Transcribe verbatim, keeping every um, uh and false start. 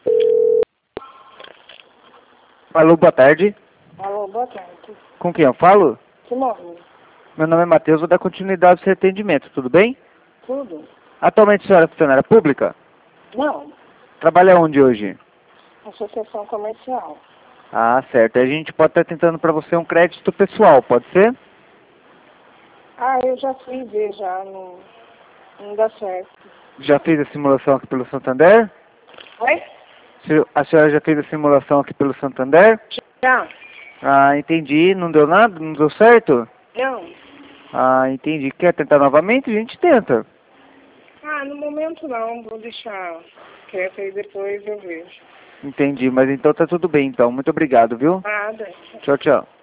Alô, boa tarde. Alô, boa tarde. Com quem eu falo? Simone, Meu nome é Matheus, vou dar continuidade ao seu atendimento, tudo bem? tudo? Atualmente a senhora é funcionária pública? Não, Trabalha onde hoje? associação comercial. Ah, certo. A gente pode estar tentando para você um crédito pessoal, pode ser? Ah, eu já fui ver, já, não, não dá certo. Já fez a simulação aqui pelo Santander? Oi? Se- A senhora já fez a simulação aqui pelo Santander? Já? Ah, entendi. Não deu nada? Não deu certo? Não. Ah, entendi. Quer tentar novamente? A gente tenta. Ah, no momento não, vou deixar quieto aí, depois eu vejo. Entendi, mas então tá tudo bem então. Muito obrigado, viu? Nada. Tchau, tchau.